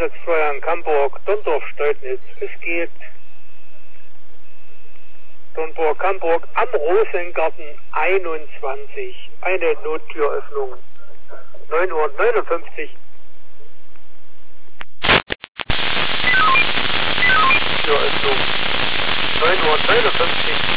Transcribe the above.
Einsatzsteuern Camburg, Dondorf, Steutnitz. Es geht. Dornburg, Camburg am Rosengarten 21. Eine Nottüröffnung. 9:59 Uhr. Türöffnung. 9:59 Uhr.